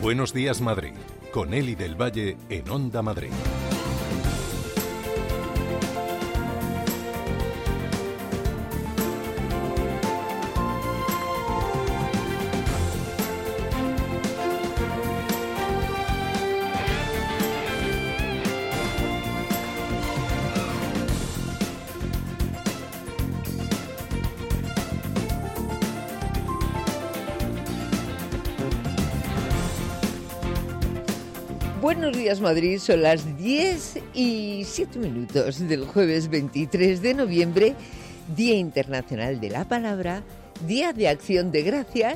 Buenos días, Madrid, con Eli del Valle en Onda Madrid. Buenos días, Madrid. Son las 10:07 del jueves 23 de noviembre, Día Internacional de la Palabra, Día de Acción de Gracias.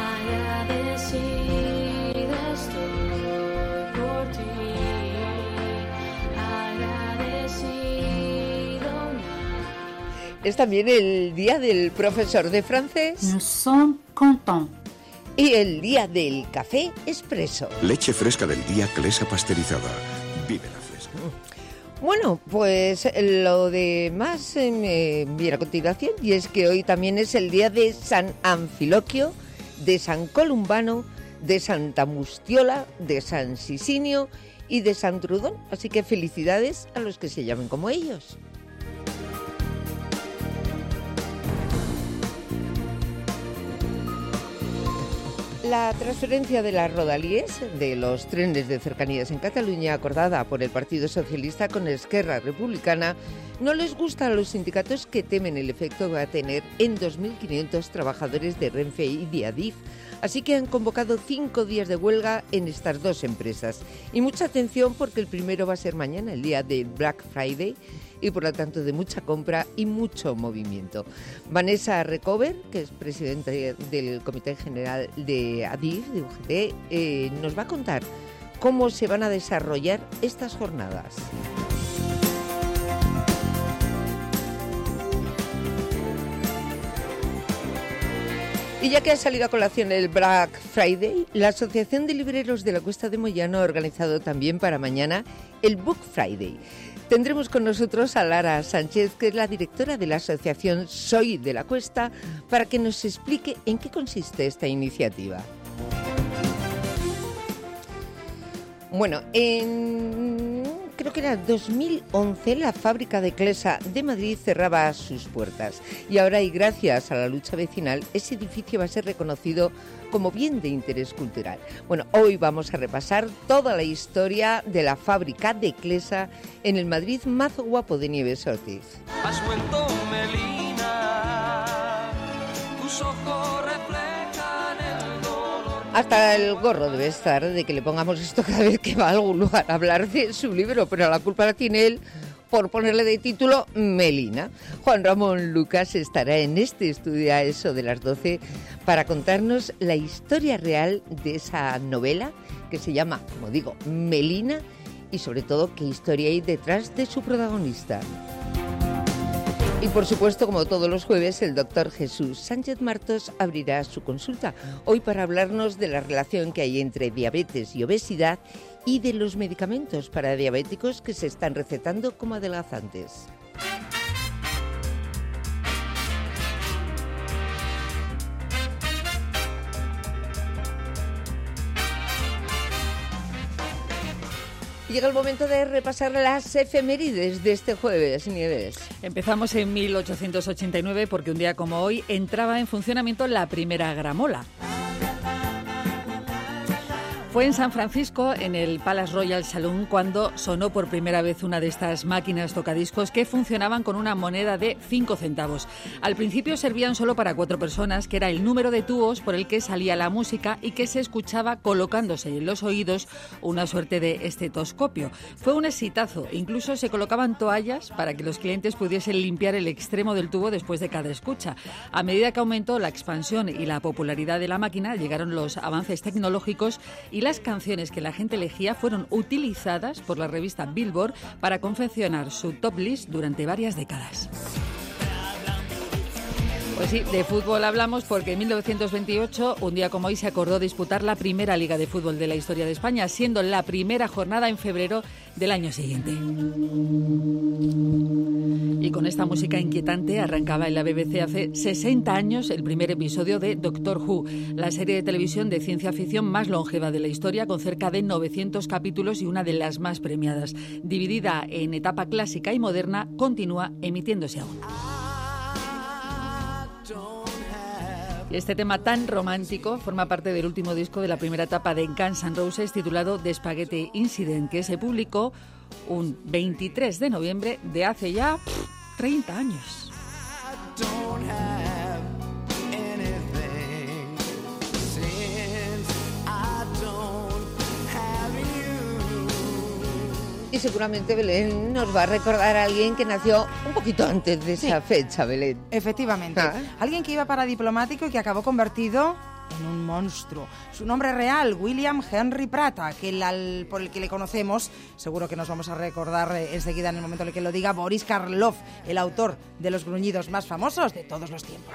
Es también el Día del Profesor de Francés. Nous sommes contents. Y el día del café expreso. Leche fresca del día Clesa pasteurizada. Vive la fresca. Bueno, pues lo demás viene a continuación, y es que hoy también es el día de San Anfiloquio, de San Columbano, de Santa Mustiola, de San Sisinio y de San Trudón. Así que felicidades a los que se llamen como ellos. La transferencia de las rodalies de los trenes de cercanías en Cataluña, acordada por el Partido Socialista con Esquerra Republicana, no les gusta a los sindicatos, que temen el efecto que va a tener en 2.500 trabajadores de Renfe y de Adif. Así que han convocado 5 días de huelga en estas dos empresas. Y mucha atención, porque el primero va a ser mañana, el día de Black Friday, y por lo tanto de mucha compra y mucho movimiento. Vanessa Recover, que es presidenta del Comité General de Adif, de UGT, nos va a contar cómo se van a desarrollar estas jornadas. Y ya que ha salido a colación el Black Friday, la Asociación de Libreros de la Cuesta de Moyano ha organizado también para mañana el Book Friday. Tendremos con nosotros a Lara Sánchez, que es la directora de la asociación Soy de la Cuesta, para que nos explique en qué consiste esta iniciativa. Bueno, creo que era 2011, la fábrica de Clesa de Madrid cerraba sus puertas, y ahora, y gracias a la lucha vecinal, ese edificio va a ser reconocido como bien de interés cultural. Bueno, hoy vamos a repasar toda la historia de la fábrica de Clesa en el Madrid más guapo de Nieves Ortiz. Has vuelto, Melina, tus ojos reflejan el dolor. Hasta el gorro debe estar de que le pongamos esto cada vez que va a algún lugar a hablar de su libro, pero la culpa la tiene él por ponerle de título Melina. Juan Ramón Lucas estará en este estudio a eso de las 12 para contarnos la historia real de esa novela que se llama, como digo, Melina, y sobre todo qué historia hay detrás de su protagonista. Y por supuesto, como todos los jueves, el doctor Jesús Sánchez Martos abrirá su consulta, hoy para hablarnos de la relación que hay entre diabetes y obesidad y de los medicamentos para diabéticos que se están recetando como adelgazantes. Llega el momento de repasar las efemérides de este jueves, Nieves. Empezamos en 1889 porque un día como hoy entraba en funcionamiento la primera gramola. Fue en San Francisco, en el Palace Royal Saloon, cuando sonó por primera vez una de estas máquinas tocadiscos que funcionaban con una moneda de 5 centavos. Al principio servían solo para 4 personas, que era el número de tubos por el que salía la música y que se escuchaba colocándose en los oídos una suerte de estetoscopio. Fue un exitazo, incluso se colocaban toallas para que los clientes pudiesen limpiar el extremo del tubo después de cada escucha. A medida que aumentó la expansión y la popularidad de la máquina, llegaron los avances tecnológicos y las canciones que la gente elegía fueron utilizadas por la revista Billboard para confeccionar su top list durante varias décadas. Pues sí, de fútbol hablamos porque en 1928, un día como hoy, se acordó disputar la primera Liga de Fútbol de la historia de España, siendo la primera jornada en febrero del año siguiente. Y con esta música inquietante arrancaba en la BBC hace 60 años el primer episodio de Doctor Who, la serie de televisión de ciencia ficción más longeva de la historia, con cerca de 900 capítulos y una de las más premiadas. Dividida en etapa clásica y moderna, continúa emitiéndose aún. Y este tema tan romántico forma parte del último disco de la primera etapa de Guns N' Roses, titulado The Spaghetti Incident, que se publicó un 23 de noviembre de hace ya 30 años. Y seguramente Belén nos va a recordar a alguien que nació un poquito antes de esa fecha, Belén. Efectivamente. Alguien que iba para diplomático y que acabó convertido en un monstruo. Su nombre real, William Henry Prata, por el que le conocemos, seguro que nos vamos a recordar enseguida en el momento en el que lo diga, Boris Karloff, el autor de los gruñidos más famosos de todos los tiempos.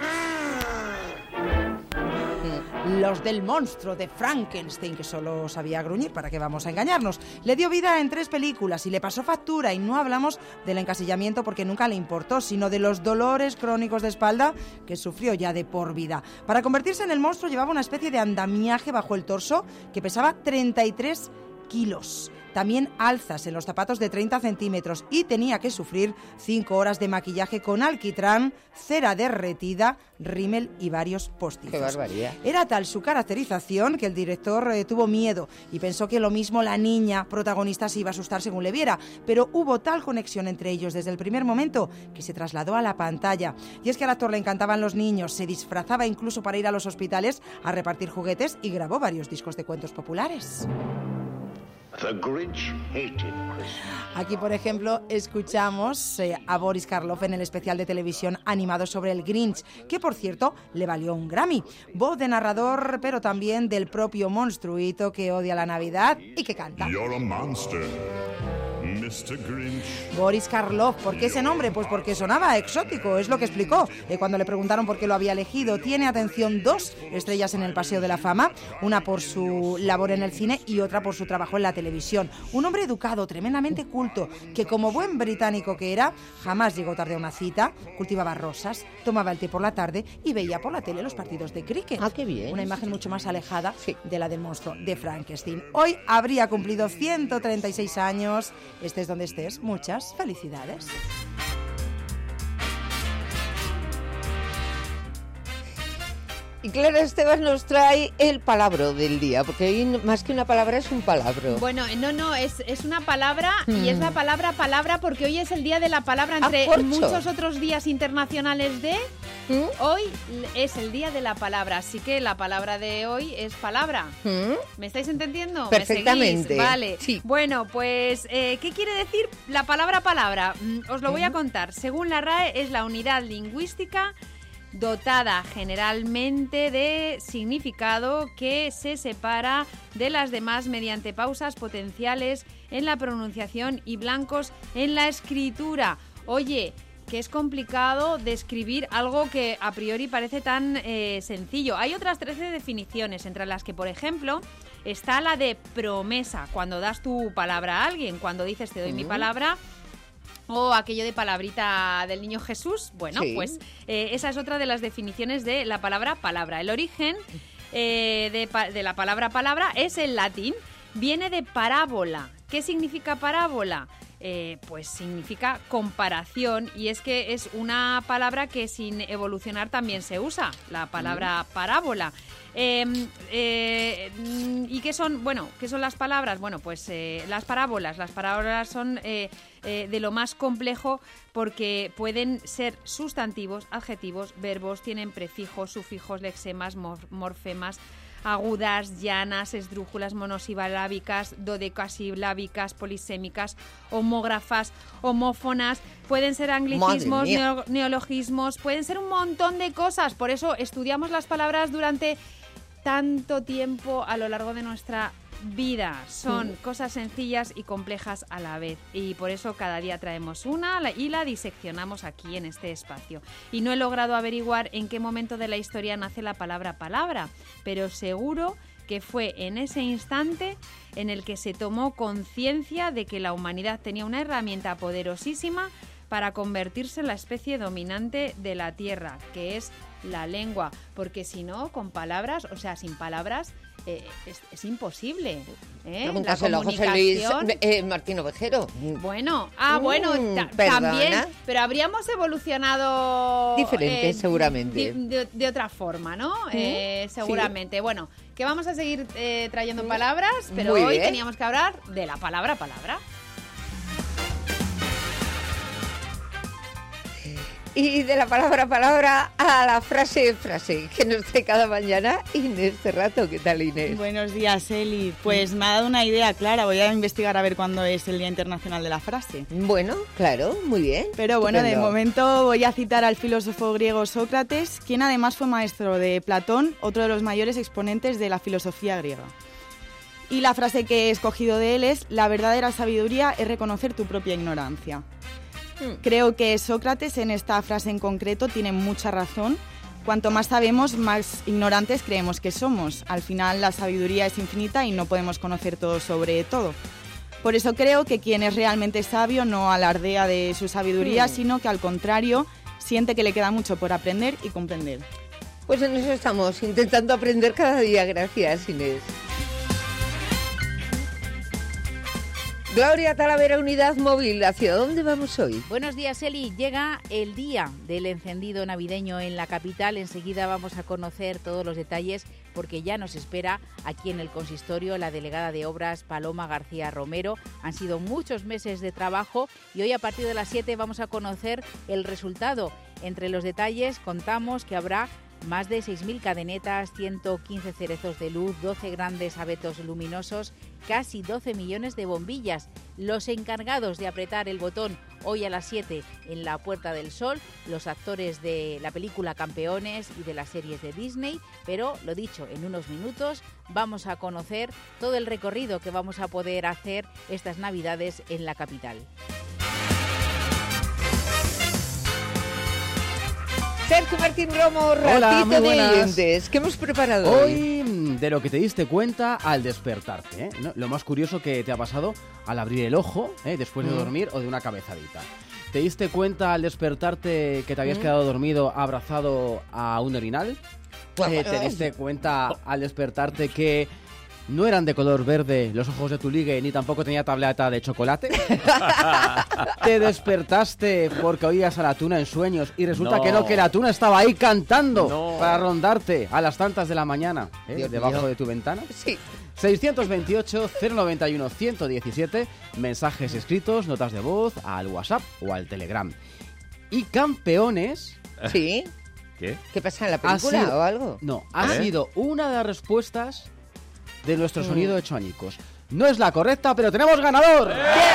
Los del monstruo de Frankenstein, que solo sabía gruñir, ¿para qué vamos a engañarnos? Le dio vida en 3 películas y le pasó factura, y no hablamos del encasillamiento porque nunca le importó, sino de los dolores crónicos de espalda que sufrió ya de por vida. Para convertirse en el monstruo llevaba una especie de andamiaje bajo el torso que pesaba 33 kilos. También alzas en los zapatos de 30 centímetros y tenía que sufrir 5 horas de maquillaje con alquitrán, cera derretida, rímel y varios postizos. ¡Qué barbaridad! Era tal su caracterización que el director tuvo miedo y pensó que lo mismo la niña protagonista se iba a asustar según le viera, pero hubo tal conexión entre ellos desde el primer momento que se trasladó a la pantalla. Y es que al actor le encantaban los niños, se disfrazaba incluso para ir a los hospitales a repartir juguetes y grabó varios discos de cuentos populares. The Grinch hated Christmas. Aquí, por ejemplo, escuchamos a Boris Karloff en el especial de televisión animado sobre el Grinch, que, por cierto, le valió un Grammy. Voz de narrador, pero también del propio monstruito que odia la Navidad y que canta. You're a monster, Mr. Grinch. Boris Karloff, ¿por qué ese nombre? Pues porque sonaba exótico, es lo que explicó. Cuando le preguntaron por qué lo había elegido, tiene, atención, 2 estrellas en el Paseo de la Fama, una por su labor en el cine y otra por su trabajo en la televisión. Un hombre educado, tremendamente culto, que como buen británico que era, jamás llegó tarde a una cita, cultivaba rosas, tomaba el té por la tarde y veía por la tele los partidos de cricket. ¡Ah, qué bien! Una imagen mucho más alejada de la del monstruo de Frankenstein. Hoy habría cumplido 136 años. Estés donde estés, muchas felicidades. Y Clara Esteban nos trae el palabro del día, porque hoy más que una palabra es un palabro. Bueno, no, es una palabra y es la palabra porque hoy es el día de la palabra entre muchos otros días internacionales de... Hoy es el día de la palabra, así que la palabra de hoy es palabra. ¿Me estáis entendiendo? Perfectamente. ¿Me seguís? Vale. Sí. Bueno, pues, ¿qué quiere decir la palabra palabra? Os lo voy a contar. Según la RAE, es la unidad lingüística dotada generalmente de significado que se separa de las demás mediante pausas potenciales en la pronunciación y blancos en la escritura. Oye, que es complicado describir algo que a priori parece tan sencillo. Hay otras 13 definiciones, entre las que, por ejemplo, está la de promesa, cuando das tu palabra a alguien, cuando dices te doy mi palabra. O aquello de palabrita del niño Jesús. Bueno, sí. Pues esa es otra de las definiciones de la palabra palabra. El origen de la palabra palabra es el latín. Viene de parábola. ¿Qué significa parábola? Pues significa comparación, y es que es una palabra que sin evolucionar también se usa, la palabra parábola. ¿Y qué son? Bueno, ¿qué son las palabras? Bueno, pues las parábolas son de lo más complejo porque pueden ser sustantivos, adjetivos, verbos, tienen prefijos, sufijos, lexemas, morfemas, agudas, llanas, esdrújulas, monosilábicas, dodecasilábicas, polisémicas, homógrafas, homófonas, pueden ser anglicismos, neologismos, pueden ser un montón de cosas. Por eso estudiamos las palabras durante tanto tiempo a lo largo de nuestra vida. Son cosas sencillas y complejas a la vez. Y por eso cada día traemos una y la diseccionamos aquí en este espacio. Y no he logrado averiguar en qué momento de la historia nace la palabra palabra, pero seguro que fue en ese instante en el que se tomó conciencia de que la humanidad tenía una herramienta poderosísima para convertirse en la especie dominante de la Tierra, que es la lengua. Porque si no, con palabras, o sea, sin palabras, es imposible. Pregúntaselo a José Luis Martín Ovejero. Bueno, también, pero habríamos evolucionado diferente, seguramente. De otra forma, ¿no? Seguramente. Sí. Bueno, que vamos a seguir trayendo palabras, pero hoy teníamos que hablar de la palabra. Y de la palabra a la frase, que nos trae cada mañana Inés Cerrato. ¿Qué tal, Inés? Buenos días, Eli. Pues me ha dado una idea clara. Voy a investigar a ver cuándo es el Día Internacional de la Frase. Bueno, claro, muy bien. Pero bueno, de momento voy a citar al filósofo griego Sócrates, quien además fue maestro de Platón, otro de los mayores exponentes de la filosofía griega. Y la frase que he escogido de él es: la verdadera sabiduría es reconocer tu propia ignorancia. Creo que Sócrates en esta frase en concreto tiene mucha razón. Cuanto más sabemos, más ignorantes creemos que somos. Al final la sabiduría es infinita y no podemos conocer todo sobre todo. Por eso creo que quien es realmente sabio no alardea de su sabiduría, sino que al contrario siente que le queda mucho por aprender y comprender. Pues en eso estamos, intentando aprender cada día. Gracias, Inés. Gloria Talavera, Unidad Móvil. ¿Hacia dónde vamos hoy? Buenos días, Eli. Llega el día del encendido navideño en la capital. Enseguida vamos a conocer todos los detalles porque ya nos espera aquí en el consistorio la delegada de Obras, Paloma García Romero. Han sido muchos meses de trabajo y hoy a partir de las 7 vamos a conocer el resultado. Entre los detalles contamos que habrá más de 6.000 cadenetas, 115 cerezos de luz, 12 grandes abetos luminosos, casi 12 millones de bombillas. Los encargados de apretar el botón hoy a las 7 en la Puerta del Sol, los actores de la película Campeones y de las series de Disney. Pero, lo dicho, en unos minutos vamos a conocer todo el recorrido que vamos a poder hacer estas Navidades en la capital. Sergio Martín Romo, ratito de oyentes. ¿Qué hemos preparado hoy? De lo que te diste cuenta al despertarte, ¿eh? ¿No? Lo más curioso que te ha pasado al abrir el ojo, después de dormir o de una cabezadita. ¿Te diste cuenta al despertarte que te habías quedado dormido abrazado a un orinal? ¿Te diste cuenta al despertarte que no eran de color verde los ojos de tu ligue ni tampoco tenía tableta de chocolate? ¿Te despertaste porque oías a la tuna en sueños y resulta que no, que la tuna estaba ahí cantando para rondarte a las tantas de la mañana, debajo de tu ventana? Sí. 628-091-117, mensajes escritos, notas de voz, al WhatsApp o al Telegram. Y Campeones... ¿Sí? ¿Qué? ¿Qué pasa en la película o algo? No, ha sido una de las respuestas de nuestro sonido hecho añicos. No es la correcta, pero tenemos ganador.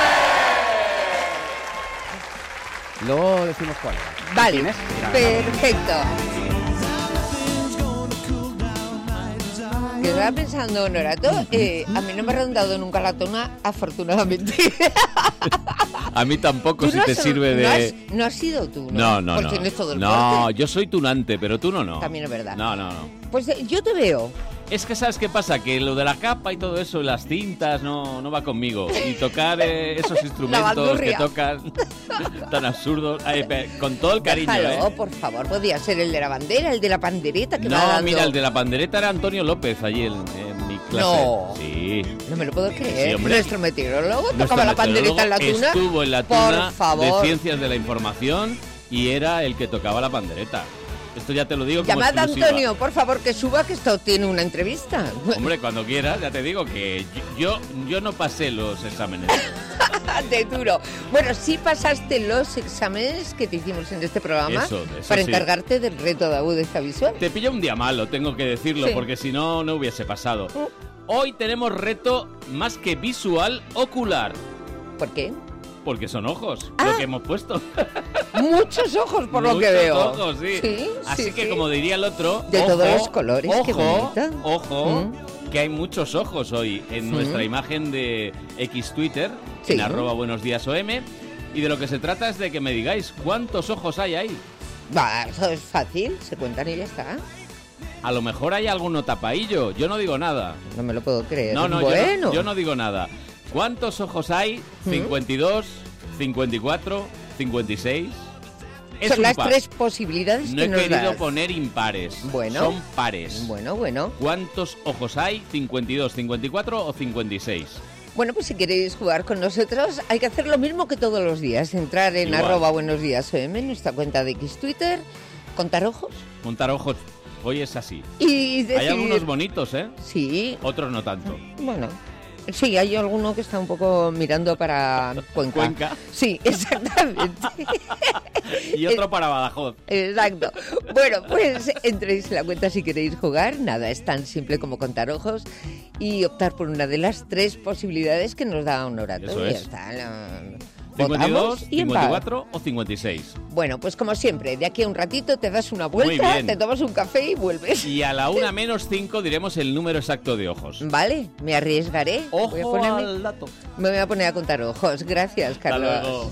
Luego decimos cuál. Vale, perfecto. Que estaba pensando, Norato, a mí no me ha rondado nunca la tuna, afortunadamente. A mí tampoco, si te sirve de... No has sido tú, ¿no? No. Porque tienes todo el No, corte. yo soy tunante, pero tú no. También es verdad. No. Pues yo te veo. Es que ¿sabes qué pasa? Que lo de la capa y todo eso, las cintas, no va conmigo. Y tocar esos instrumentos que tocan tan absurdos, con todo el cariño. Déjalo, por favor, podía ser el de la bandera, el de la pandereta que va No, dando. mira, el de la pandereta era Antonio López, allí en mi clase. No. Sí. No me lo puedo creer. Sí, hombre. Nuestro meteorólogo tocaba la pandereta en la tuna. Estuvo en la tuna por favor. de Ciencias de la Información y era el que tocaba la pandereta. Esto ya te lo digo como Llamad a exclusiva. Antonio, por favor, que suba, que esto tiene una entrevista. Hombre, cuando quieras, ya te digo que yo no pasé los exámenes. De duro. Bueno, sí pasaste los exámenes que te hicimos en este programa Eso para sí. encargarte del reto de agudeza visual. Te pilla un día malo, tengo que decirlo, Sí. porque si no, no hubiese pasado. Hoy tenemos reto más que visual, ocular. ¿Por qué? Porque son ojos, lo que hemos puesto. Muchos ojos, por lo que veo. Muchos ojos, sí. Sí, Así sí, que, sí. como diría el otro... De ojo, todos los colores, qué bonita. Ojo, que que hay muchos ojos hoy en nuestra imagen de X Twitter, en @buenosdiasom, y de lo que se trata es de que me digáis cuántos ojos hay ahí. Eso es fácil, se cuentan y ya está. A lo mejor hay alguno tapaillo, yo no digo nada. No me lo puedo creer. No, bueno. yo no digo nada. ¿Cuántos ojos hay? 52, 54, 56... Son las tres posibilidades que nos das. No he querido poner impares. Bueno. Son pares. Bueno. ¿Cuántos ojos hay? ¿52, 54 o 56? Bueno, pues si queréis jugar con nosotros, hay que hacer lo mismo que todos los días. Entrar en @buenosdiasom, nuestra cuenta de X Twitter, contar ojos. Contar ojos. Hoy es así. Y decidir... Hay algunos bonitos, ¿eh? Sí. Otros no tanto. Bueno... Sí, hay alguno que está un poco mirando para Cuenca. Sí, exactamente. Y otro para Badajoz. Exacto. Bueno, pues entréis en la cuenta si queréis jugar. Nada, es tan simple como contar ojos y optar por una de las tres posibilidades que nos da un oratorio. Eso es. Ya está. 52, 54 o 56. Bueno, pues como siempre, de aquí a un ratito te das una vuelta, te tomas un café y vuelves. Y a la 1:05 diremos el número exacto de ojos. Vale, me arriesgaré. Ojo al dato. Me voy a poner a contar ojos. Gracias, Carlos. Hasta luego.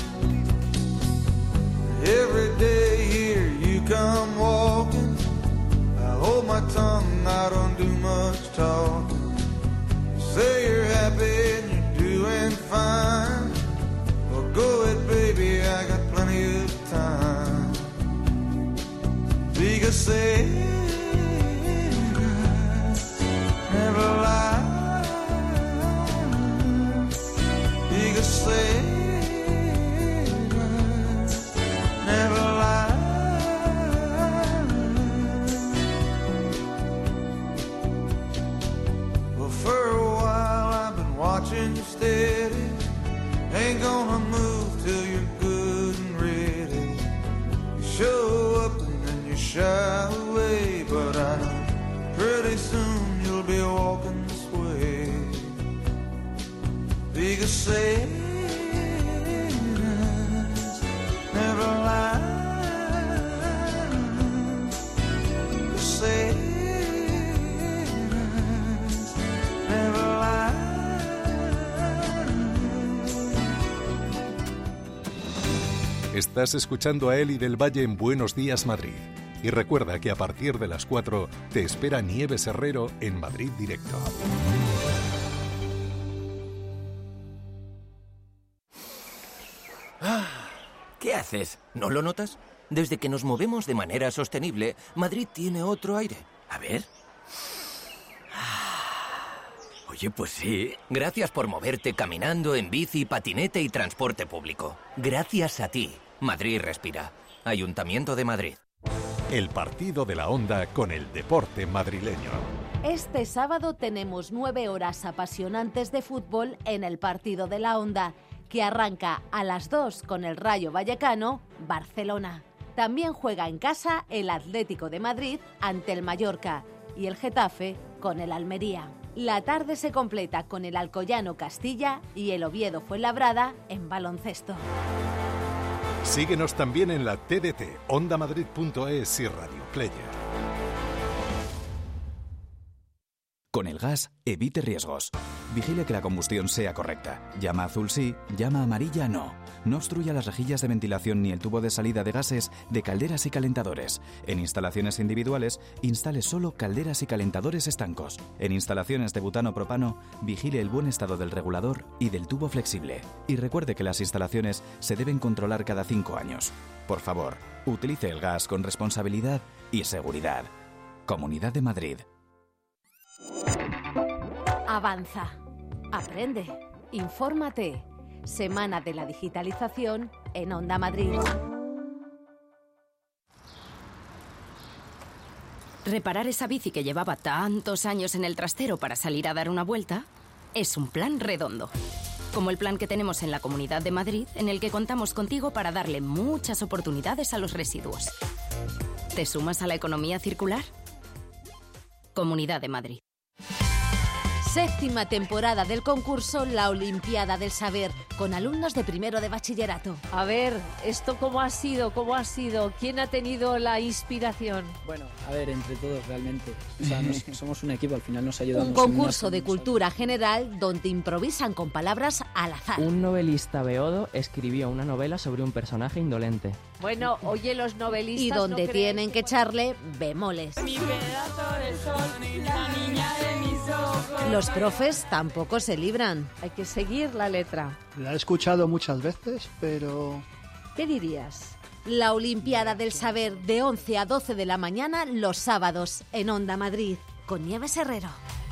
Every day here you come walking. I hold my tongue, I don't do much talking. You say you're happy and you're doing fine. Well, go ahead, baby, I got plenty of time. Because say never lie. Because say never lie. Well, for a while I've been watching you steady. Ain't gonna move till you're good and ready. You show up and then you shy away, but I know pretty soon you'll be walking this way. Because say never lie. Say never lie. Estás escuchando a Eli del Valle en Buenos Días Madrid. Y recuerda que a partir de las 4 te espera Nieves Herrero en Madrid Directo. ¿Qué haces? ¿No lo notas? Desde que nos movemos de manera sostenible, Madrid tiene otro aire. A ver. Oye, pues sí. Gracias por moverte caminando, en bici, patinete y transporte público. Gracias a ti, Madrid respira. Ayuntamiento de Madrid. El partido de la Onda con el deporte madrileño. Este sábado tenemos 9 horas apasionantes de fútbol en el partido de la Onda, que arranca a las 2 con el Rayo Vallecano, Barcelona. También juega en casa el Atlético de Madrid ante el Mallorca y el Getafe con el Almería. La tarde se completa con el Alcoyano Castilla y el Oviedo Fuenlabrada en baloncesto. Síguenos también en la TDT, ondamadrid.es y Radio Player. Con el gas, evite riesgos. Vigile que la combustión sea correcta. Llama azul sí, llama amarilla no. No obstruya las rejillas de ventilación ni el tubo de salida de gases de calderas y calentadores. En instalaciones individuales, instale solo calderas y calentadores estancos. En instalaciones de butano-propano, vigile el buen estado del regulador y del tubo flexible. Y recuerde que las instalaciones se deben controlar cada 5 años. Por favor, utilice el gas con responsabilidad y seguridad. Comunidad de Madrid. Avanza, aprende, infórmate. Semana de la Digitalización en Onda Madrid. Reparar esa bici que llevaba tantos años en el trastero para salir a dar una vuelta es un plan redondo. Como el plan que tenemos en la Comunidad de Madrid, en el que contamos contigo para darle muchas oportunidades a los residuos. ¿Te sumas a la economía circular? Comunidad de Madrid. Séptima temporada del concurso La Olimpiada del Saber, con alumnos de primero de bachillerato. A ver, ¿esto cómo ha sido? ¿Cómo ha sido? ¿Quién ha tenido la inspiración? Bueno, a ver, entre todos realmente. O sea, somos un equipo, al final nos ayudamos. Un concurso de cultura general donde improvisan con palabras al azar. Un novelista beodo escribió una novela sobre un personaje indolente. Bueno, oye, los novelistas... Y donde tienen que echarle bemoles. Mi pedazo de sol, la niña de mis ojos. Los profes tampoco se libran. Hay que seguir la letra. La he escuchado muchas veces, pero... ¿Qué dirías? La Olimpiada del Saber de 11 a 12 de la mañana los sábados en Onda Madrid, con Nieves Herrero.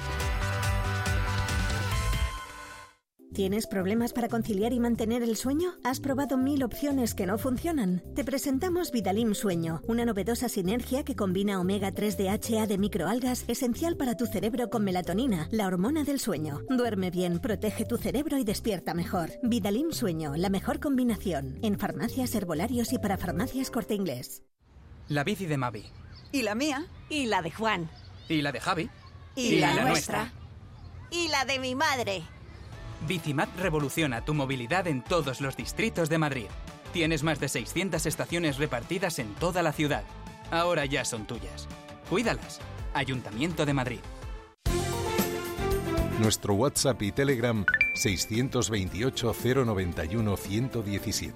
¿Tienes problemas para conciliar y mantener el sueño? ¿Has probado 1000 opciones que no funcionan? Te presentamos Vitalim Sueño, una novedosa sinergia que combina omega 3 DHA de microalgas, esencial para tu cerebro, con melatonina, la hormona del sueño. Duerme bien, protege tu cerebro y despierta mejor. Vitalim Sueño, la mejor combinación. En farmacias, herbolarios y para farmacias Corte Inglés. La bici de Mavi. ¿Y la mía? Y la de Juan. ¿Y la de Javi? ¿Y la nuestra? ¿Y la de mi madre? Bicimat revoluciona tu movilidad en todos los distritos de Madrid. Tienes más de 600 estaciones repartidas en toda la ciudad. Ahora ya son tuyas. Cuídalas. Ayuntamiento de Madrid. Nuestro WhatsApp y Telegram 628 091 117.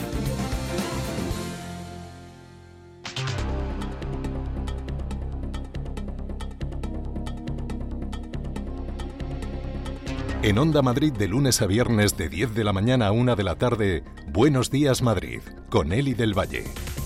En Onda Madrid, de lunes a viernes, de 10 de la mañana a 1 de la tarde, Buenos Días Madrid, con Eli del Valle.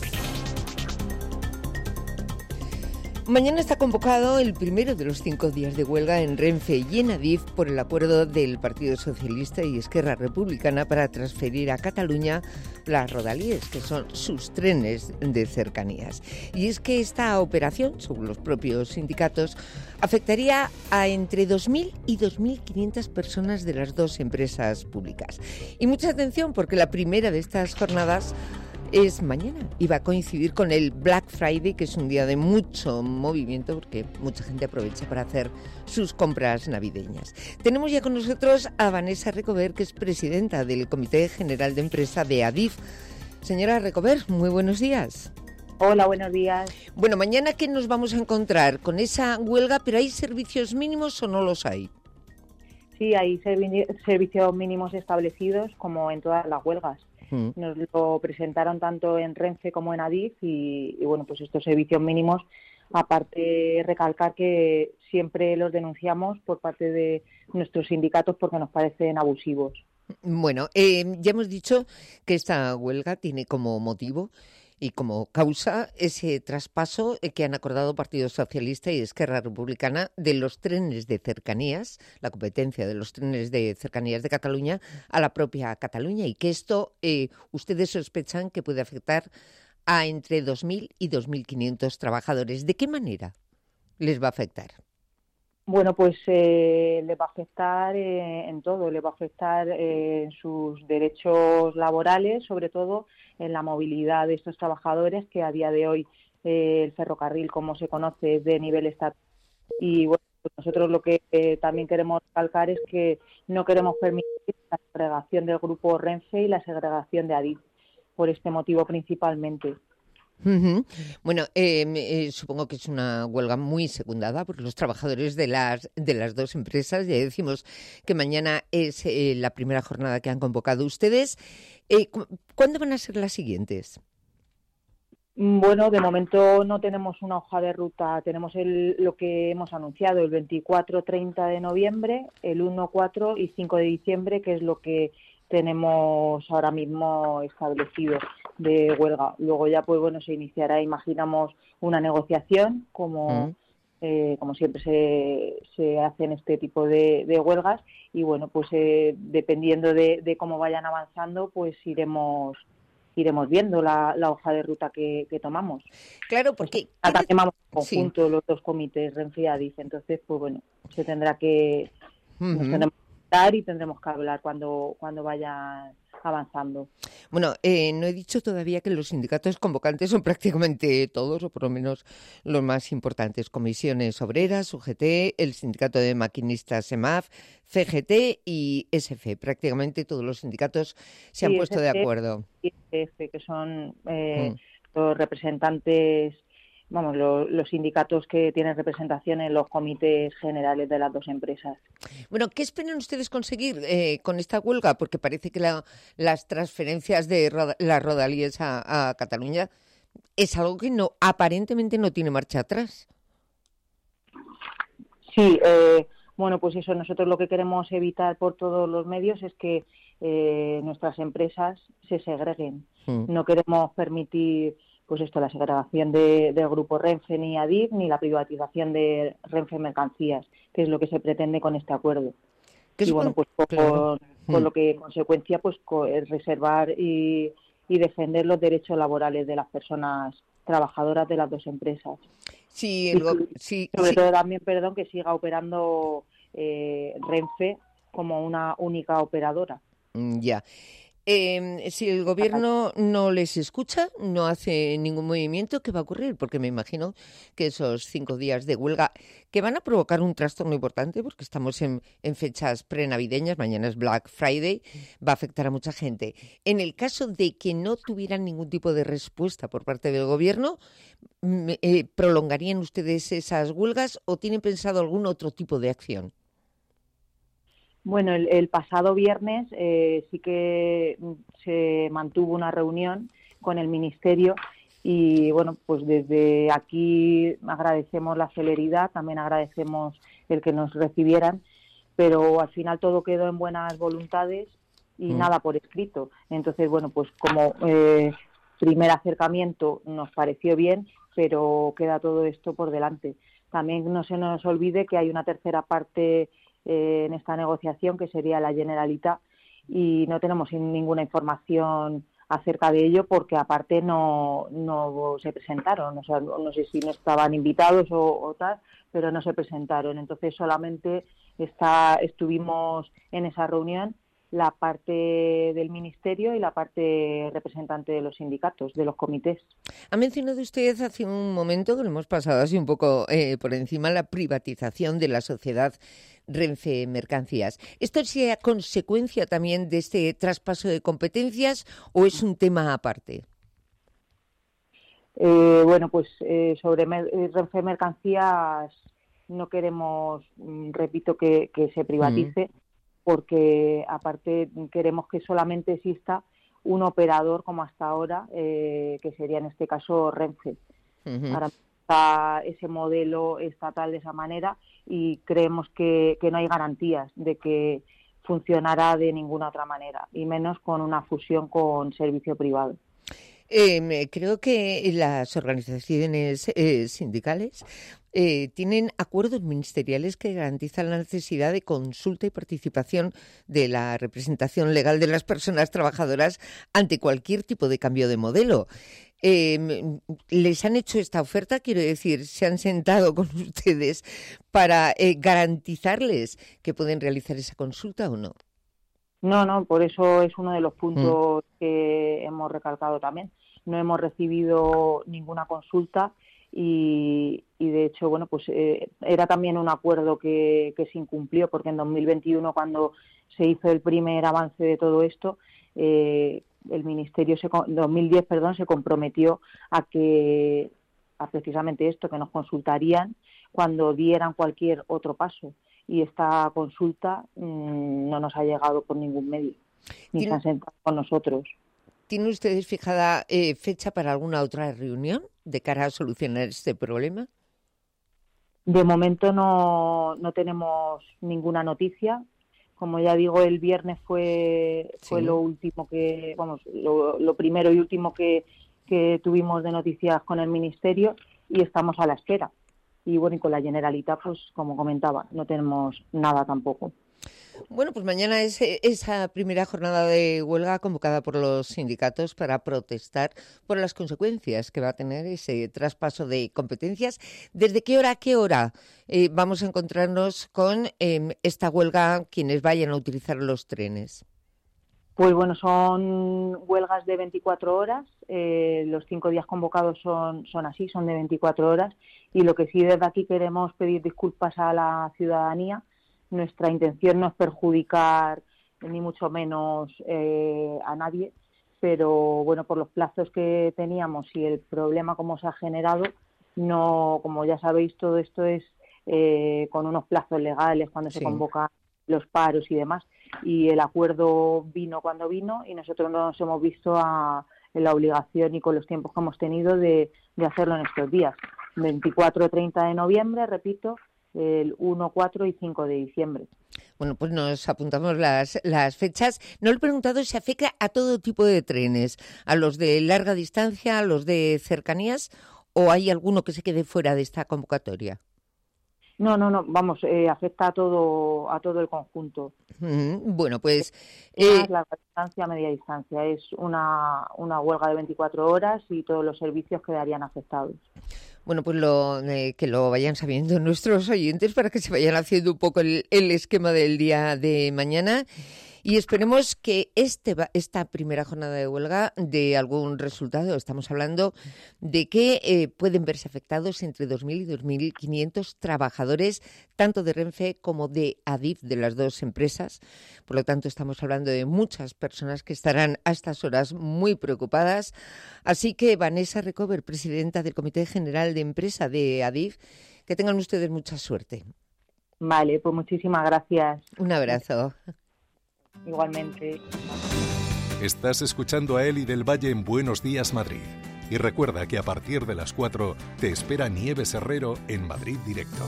Mañana está convocado el primero de los 5 días de huelga en Renfe y en Adif por el acuerdo del Partido Socialista y Esquerra Republicana para transferir a Cataluña las rodalíes, que son sus trenes de cercanías. Y es que esta operación, según los propios sindicatos, afectaría a entre 2.000 y 2.500 personas de las dos empresas públicas. Y mucha atención, porque la primera de estas jornadas es mañana y va a coincidir con el Black Friday, que es un día de mucho movimiento porque mucha gente aprovecha para hacer sus compras navideñas. Tenemos ya con nosotros a Vanessa Recover, que es presidenta del Comité General de Empresa de Adif. Señora Recover, muy buenos días. Hola, buenos días. Bueno, mañana, ¿qué nos vamos a encontrar? Con esa huelga, ¿pero hay servicios mínimos o no los hay? Sí, hay servicios mínimos establecidos como en todas las huelgas. Nos lo presentaron tanto en Renfe como en Adif y bueno, pues estos servicios mínimos, aparte recalcar que siempre los denunciamos por parte de nuestros sindicatos porque nos parecen abusivos. Bueno, ya hemos dicho que esta huelga tiene como motivo y como causa ese traspaso que han acordado Partido Socialista y Esquerra Republicana de los trenes de cercanías, la competencia de los trenes de cercanías de Cataluña a la propia Cataluña, y que esto ustedes sospechan que puede afectar a entre 2.000 y 2.500 trabajadores. ¿De qué manera les va a afectar? Bueno, pues les va a afectar en todo, les va a afectar en sus derechos laborales, sobre todo en la movilidad de estos trabajadores, que a día de hoy el ferrocarril, como se conoce, es de nivel estatal. Y bueno, pues nosotros lo que también queremos recalcar es que no queremos permitir la segregación del grupo Renfe y la segregación de Adif, por este motivo principalmente. Uh-huh. Bueno, supongo que es una huelga muy secundada por los trabajadores de las dos empresas. Ya decimos que mañana es la primera jornada que han convocado ustedes. ¿Cuándo van a ser las siguientes? Bueno, de momento no tenemos una hoja de ruta. Tenemos lo que hemos anunciado, el 24-30 de noviembre, el 1, 4 y 5 de diciembre, que es lo que tenemos ahora mismo establecido de huelga. Luego ya, pues bueno, se iniciará, imaginamos, una negociación, como siempre se hace en este tipo de huelgas, y bueno, pues dependiendo de cómo vayan avanzando, pues iremos viendo la hoja de ruta que tomamos. Claro, porque tomamos en conjunto los dos comités, Renfe y Adif, entonces, pues bueno, se tendrá que... Nos tendremos que dar y tendremos que hablar cuando vayan avanzando. Bueno, no he dicho todavía que los sindicatos convocantes son prácticamente todos, o por lo menos los más importantes. Comisiones Obreras, UGT, el Sindicato de Maquinistas SEMAF, CGT y SF. Prácticamente todos los sindicatos se han puesto de acuerdo. Y SF, que son los representantes, vamos, los sindicatos que tienen representación en los comités generales de las dos empresas. Bueno, ¿qué esperan ustedes conseguir con esta huelga? Porque parece que las transferencias de las rodalíes a Cataluña es algo que aparentemente no tiene marcha atrás. Sí, bueno, pues eso, nosotros lo que queremos evitar por todos los medios es que nuestras empresas se segreguen. No queremos permitir pues esto, la segregación del grupo Renfe ni Adif, ni la privatización de Renfe Mercancías, que es lo que se pretende con este acuerdo. Y bueno, pues con lo que en consecuencia pues reservar y defender los derechos laborales de las personas trabajadoras de las dos empresas. Sí, sobre todo también, que siga operando Renfe como una única operadora. Ya. Si el gobierno no les escucha, no hace ningún movimiento, ¿qué va a ocurrir? Porque me imagino que esos 5 días de huelga, que van a provocar un trastorno importante, porque estamos en fechas prenavideñas, mañana es Black Friday, va a afectar a mucha gente. En el caso de que no tuvieran ningún tipo de respuesta por parte del gobierno, ¿prolongarían ustedes esas huelgas o tienen pensado algún otro tipo de acción? Bueno, el pasado viernes sí que se mantuvo una reunión con el Ministerio y, bueno, pues desde aquí agradecemos la celeridad, también agradecemos el que nos recibieran, pero al final todo quedó en buenas voluntades y nada por escrito. Entonces, bueno, pues como primer acercamiento nos pareció bien, pero queda todo esto por delante. También no se nos olvide que hay una tercera parte en esta negociación, que sería la Generalitat, y no tenemos ninguna información acerca de ello porque aparte no se presentaron, o sea, no sé si no estaban invitados o tal, pero no se presentaron. Entonces solamente estuvimos en esa reunión la parte del Ministerio y la parte representante de los sindicatos, de los comités. Ha mencionado usted hace un momento, que lo hemos pasado así un poco por encima, la privatización de la sociedad Renfe Mercancías. ¿Esto sería consecuencia también de este traspaso de competencias o es un tema aparte? Bueno, pues sobre Renfe Mercancías no queremos, repito, que se privatice, porque aparte queremos que solamente exista un operador como hasta ahora, que sería en este caso Renfe. Ahora está ese modelo estatal de esa manera y creemos que no hay garantías de que funcionará de ninguna otra manera, y menos con una fusión con servicio privado. Creo que las organizaciones sindicales tienen acuerdos ministeriales que garantizan la necesidad de consulta y participación de la representación legal de las personas trabajadoras ante cualquier tipo de cambio de modelo. ¿Les han hecho esta oferta? Quiero decir, ¿se han sentado con ustedes para garantizarles que pueden realizar esa consulta o no? No, por eso es uno de los puntos que hemos recalcado también. No hemos recibido ninguna consulta y de hecho, bueno, pues era también un acuerdo que se incumplió, porque en 2021, cuando se hizo el primer avance de todo esto, el Ministerio, 2010, se comprometió a precisamente esto, que nos consultarían cuando dieran cualquier otro paso. Y esta consulta no nos ha llegado por ningún medio, ni se han sentado con nosotros. ¿Tienen ustedes fijada fecha para alguna otra reunión de cara a solucionar este problema? De momento no tenemos ninguna noticia. Como ya digo, el viernes fue lo último que, lo primero y último que tuvimos de noticias con el Ministerio, y estamos a la espera. Y bueno, y con la Generalitat, pues como comentaba, no tenemos nada tampoco. Bueno, pues mañana es esa primera jornada de huelga convocada por los sindicatos para protestar por las consecuencias que va a tener ese traspaso de competencias. ¿Desde qué hora a qué hora vamos a encontrarnos con esta huelga quienes vayan a utilizar los trenes? Pues bueno, son huelgas de 24 horas, los 5 días convocados son así, son de 24 horas, y lo que sí desde aquí queremos pedir disculpas a la ciudadanía. Nuestra intención no es perjudicar ni mucho menos a nadie, pero bueno, por los plazos que teníamos y el problema como se ha generado, no, como ya sabéis, todo esto es con unos plazos legales cuando se convocan los paros y demás, y el acuerdo vino cuando vino y nosotros nos hemos visto en la obligación y con los tiempos que hemos tenido de hacerlo en estos días, 24-30 de noviembre, repito, el 1, 4 y 5 de diciembre. Bueno, pues nos apuntamos las fechas. No le he preguntado si afecta a todo tipo de trenes, a los de larga distancia, a los de cercanías, o hay alguno que se quede fuera de esta convocatoria. No, vamos, afecta a todo el conjunto. Bueno, pues... larga distancia, media distancia. Es una huelga de 24 horas y todos los servicios quedarían afectados. Bueno, pues que lo vayan sabiendo nuestros oyentes para que se vayan haciendo un poco el esquema del día de mañana. Y esperemos que esta primera jornada de huelga dé algún resultado. Estamos hablando de que pueden verse afectados entre 2.000 y 2.500 trabajadores, tanto de Renfe como de Adif, de las dos empresas. Por lo tanto, estamos hablando de muchas personas que estarán a estas horas muy preocupadas. Así que Vanessa Recover, presidenta del Comité General de Empresa de Adif, que tengan ustedes mucha suerte. Vale, pues muchísimas gracias. Un abrazo. Igualmente. Estás escuchando a Eli del Valle en Buenos Días Madrid. Y recuerda que a partir de las 4 te espera Nieves Herrero en Madrid Directo.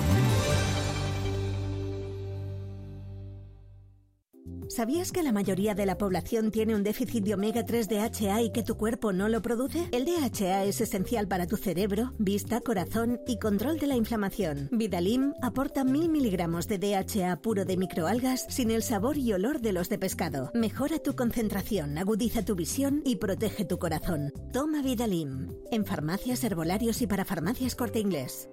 ¿Sabías que la mayoría de la población tiene un déficit de omega 3 DHA y que tu cuerpo no lo produce? El DHA es esencial para tu cerebro, vista, corazón y control de la inflamación. Vidalim aporta 1000 miligramos de DHA puro de microalgas sin el sabor y olor de los de pescado. Mejora tu concentración, agudiza tu visión y protege tu corazón. Toma Vidalim. En farmacias, herbolarios y para farmacias Corte Inglés.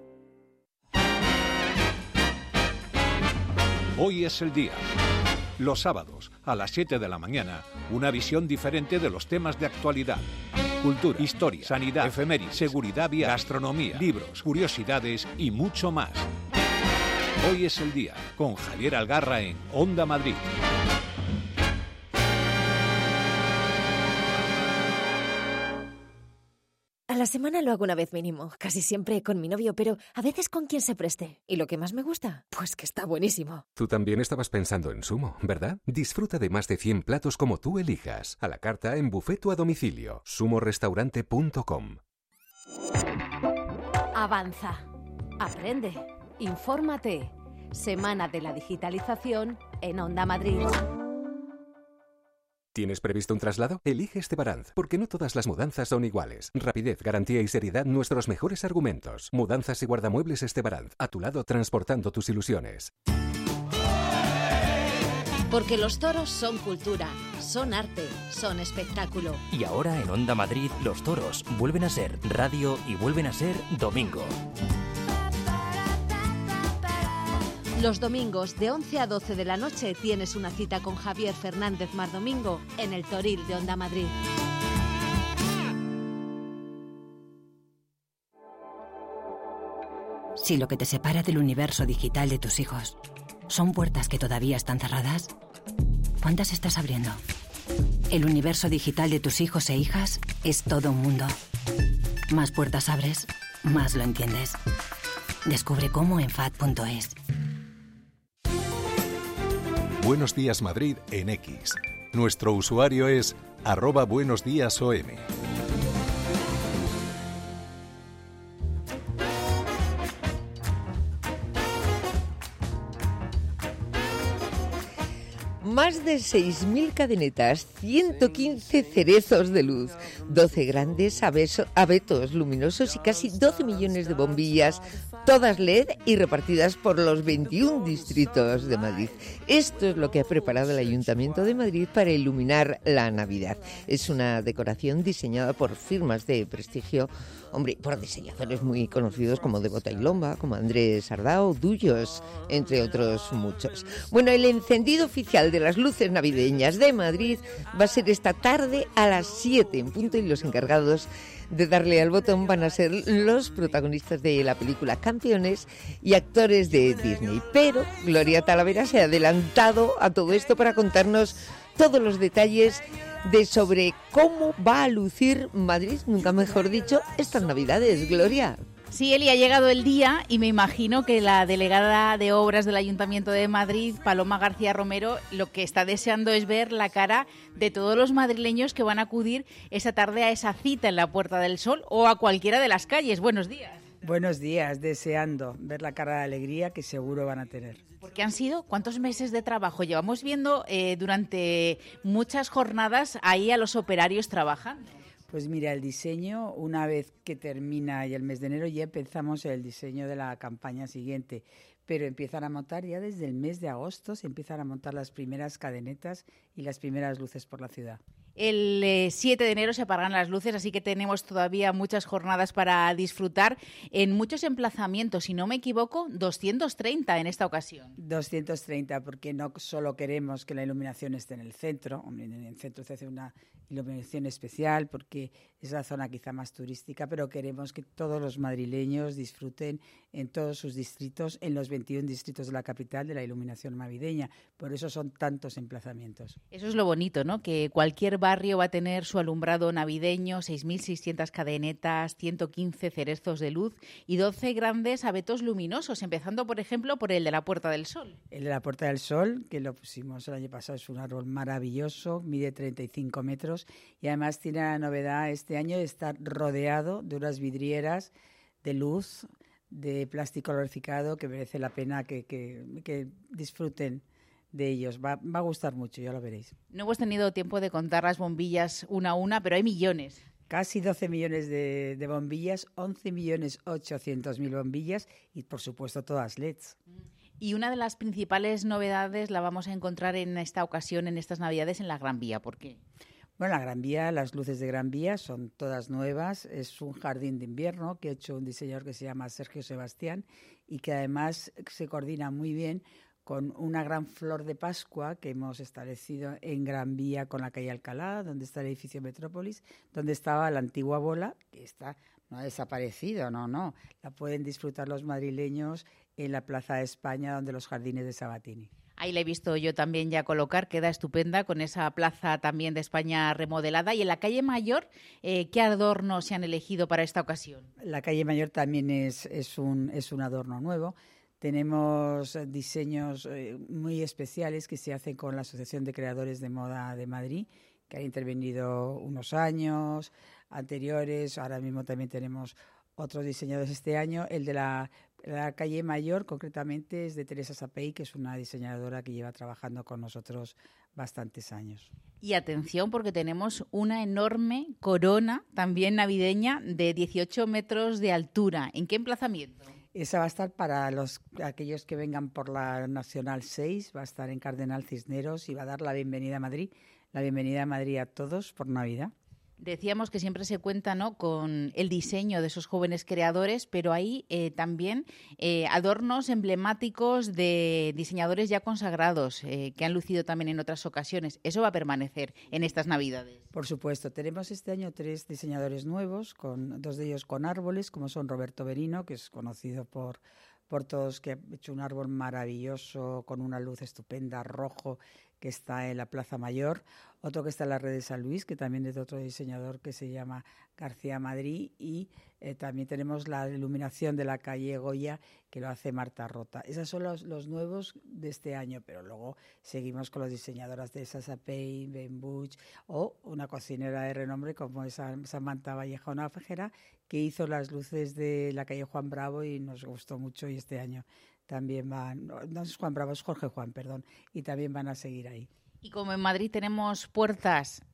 Hoy es el día. Los sábados, a las 7 de la mañana, una visión diferente de los temas de actualidad. Cultura, historia, sanidad, efemérides, seguridad vial, gastronomía, libros, curiosidades y mucho más. Hoy es el día, con Javier Algarra en Onda Madrid. A la semana lo hago una vez mínimo, casi siempre con mi novio, pero a veces con quien se preste. ¿Y lo que más me gusta? Pues que está buenísimo. Tú también estabas pensando en Sumo, ¿verdad? Disfruta de más de 100 platos como tú elijas. A la carta en buffet o a domicilio. sumorestaurante.com. Avanza. Aprende. Infórmate. Semana de la Digitalización en Onda Madrid. ¿Tienes previsto un traslado? Elige Estebaranz, porque no todas las mudanzas son iguales. Rapidez, garantía y seriedad, nuestros mejores argumentos. Mudanzas y guardamuebles Estebaranz, a tu lado transportando tus ilusiones. Porque los toros son cultura, son arte, son espectáculo. Y ahora en Onda Madrid, los toros vuelven a ser radio y vuelven a ser domingo. Los domingos de 11 a 12 de la noche tienes una cita con Javier Fernández Mardomingo en el Toril de Onda Madrid. Si lo que te separa del universo digital de tus hijos son puertas que todavía están cerradas, ¿cuántas estás abriendo? El universo digital de tus hijos e hijas es todo un mundo. Más puertas abres, más lo entiendes. Descubre cómo en FAD.es. Buenos Días Madrid en X. Nuestro usuario es @buenosdiasom. Más de 6.000 cadenetas, 115 cerezos de luz, 12 grandes abetos luminosos y casi 12 millones de bombillas todas LED y repartidas por los 21 distritos de Madrid. Esto es lo que ha preparado el Ayuntamiento de Madrid para iluminar la Navidad. Es una decoración diseñada por firmas de prestigio, hombre, por diseñadores muy conocidos como de Bota y Lomba, como Andrés Ardao, Dullos, entre otros muchos. Bueno, el encendido oficial de las luces navideñas de Madrid va a ser esta tarde a las 7 en punto, y los encargados de darle al botón van a ser los protagonistas de la película Campeones y actores de Disney. Pero Gloria Talavera se ha adelantado a todo esto para contarnos todos los detalles de sobre cómo va a lucir Madrid, nunca mejor dicho, estas Navidades. Gloria. Sí, Eli, ha llegado el día y me imagino que la delegada de Obras del Ayuntamiento de Madrid, Paloma García Romero, lo que está deseando es ver la cara de todos los madrileños que van a acudir esa tarde a esa cita en la Puerta del Sol o a cualquiera de las calles. Buenos días. Buenos días, deseando ver la cara de alegría que seguro van a tener. Porque han sido, ¿cuántos meses de trabajo? Llevamos viendo durante muchas jornadas ahí a los operarios trabajando. Pues mira, el diseño, una vez que termina ya el mes de enero, ya empezamos el diseño de la campaña siguiente. Pero empiezan a montar ya desde el mes de agosto, se empiezan a montar las primeras cadenetas y las primeras luces por la ciudad. El 7 de enero se apagarán las luces, así que tenemos todavía muchas jornadas para disfrutar en muchos emplazamientos. Si no me equivoco, 230 en esta ocasión. 230, porque no solo queremos que la iluminación esté en el centro. Hombre, en el centro se hace una iluminación especial porque es la zona quizá más turística, pero queremos que todos los madrileños disfruten en todos sus distritos, en los 21 distritos de la capital, de la iluminación navideña. Por eso son tantos emplazamientos. Eso es lo bonito, ¿no? Que cualquier barrio va a tener su alumbrado navideño, 6.600 cadenetas, 115 cerezos de luz y 12 grandes abetos luminosos, empezando, por ejemplo, por el de la Puerta del Sol. El de la Puerta del Sol, que lo pusimos el año pasado, es un árbol maravilloso, mide 35 metros y además tiene la novedad este año de estar rodeado de unas vidrieras de luz de plástico glorificado que merece la pena que disfruten de ellos. Va a gustar mucho, ya lo veréis. No hemos tenido tiempo de contar las bombillas una a una, pero hay millones. Casi 12 millones de bombillas, 11.800.000 bombillas y, por supuesto, todas LEDs. Y una de las principales novedades la vamos a encontrar en esta ocasión, en estas Navidades, en la Gran Vía. ¿Por qué? Bueno, la Gran Vía, las luces de Gran Vía son todas nuevas. Es un jardín de invierno que ha hecho un diseñador que se llama Sergio Sebastián y que además se coordina muy bien con una gran flor de Pascua que hemos establecido en Gran Vía con la calle Alcalá, donde está el edificio Metrópolis, donde estaba la antigua bola, que no ha desaparecido, no. La pueden disfrutar los madrileños en la Plaza de España, donde los jardines de Sabatini. Ahí la he visto yo también ya colocar, queda estupenda con esa plaza también de España remodelada. Y en la calle Mayor, ¿qué adornos se han elegido para esta ocasión? La calle Mayor también es un adorno nuevo. Tenemos diseños muy especiales que se hacen con la Asociación de Creadores de Moda de Madrid, que han intervenido unos años anteriores. Ahora mismo también tenemos otros diseñadores este año. El de la calle Mayor, concretamente, es de Teresa Sapey, que es una diseñadora que lleva trabajando con nosotros bastantes años. Y atención, porque tenemos una enorme corona, también navideña, de 18 metros de altura. ¿En qué emplazamiento? Esa va a estar para aquellos que vengan por la Nacional 6, va a estar en Cardenal Cisneros y va a dar la bienvenida a Madrid a todos por Navidad. Decíamos que siempre se cuenta, ¿no?, con el diseño de esos jóvenes creadores, pero hay también adornos emblemáticos de diseñadores ya consagrados que han lucido también en otras ocasiones. ¿Eso va a permanecer en estas Navidades? Por supuesto. Tenemos este año 3 diseñadores nuevos, 2 de ellos con árboles, como son Roberto Berino, que es conocido por todos, que ha hecho un árbol maravilloso con una luz estupenda, rojo, que está en la Plaza Mayor. Otro que está en la Red de San Luis, que también es de otro diseñador que se llama García Madrid. Y también tenemos la iluminación de la calle Goya, que lo hace Marta Rota. Esos son los nuevos de este año, pero luego seguimos con las diseñadoras de Sapey, Ben Buch, o una cocinera de renombre como es Samantha Vallejo Nájera, que hizo las luces de la calle Juan Bravo y nos gustó mucho, y este año también no es Juan Bravo, es Jorge Juan, perdón, y también van a seguir ahí. Y como en Madrid tenemos puertas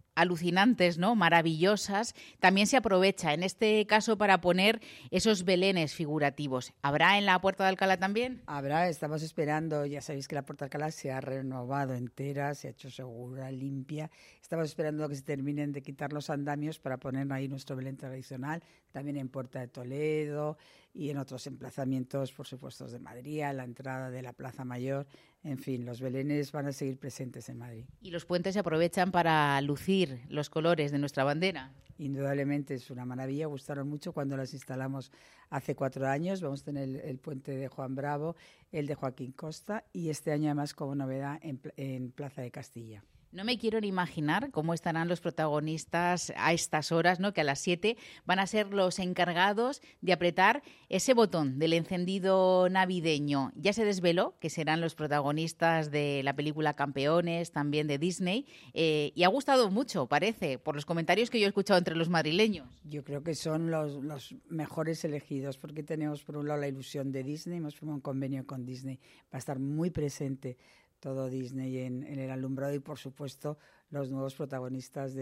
alucinantes, ¿no? Maravillosas, también se aprovecha, en este caso, para poner esos belenes figurativos. ¿Habrá en la Puerta de Alcalá también? Habrá, estamos esperando, ya sabéis que la Puerta de Alcalá se ha renovado entera, se ha hecho segura, limpia. Estamos esperando que se terminen de quitar los andamios para poner ahí nuestro Belén tradicional, también en Puerta de Toledo y en otros emplazamientos, por supuesto, de Madrid, a la entrada de la Plaza Mayor. En fin, los belenes van a seguir presentes en Madrid. ¿Y los puentes se aprovechan para lucir los colores de nuestra bandera? Indudablemente es una maravilla, gustaron mucho cuando las instalamos hace 4 años. Vamos a tener el puente de Juan Bravo, el de Joaquín Costa y este año además como novedad en Plaza de Castilla. No me quiero ni imaginar cómo estarán los protagonistas a estas horas, ¿no? Que a las 7 van a ser los encargados de apretar ese botón del encendido navideño. Ya se desveló que serán los protagonistas de la película Campeones, también de Disney, y ha gustado mucho, parece, por los comentarios que yo he escuchado entre los madrileños. Yo creo que son los mejores elegidos, porque tenemos por un lado la ilusión de Disney, hemos firmado un convenio con Disney, va a estar muy presente todo Disney en el alumbrado y, por supuesto, los 9 protagonistas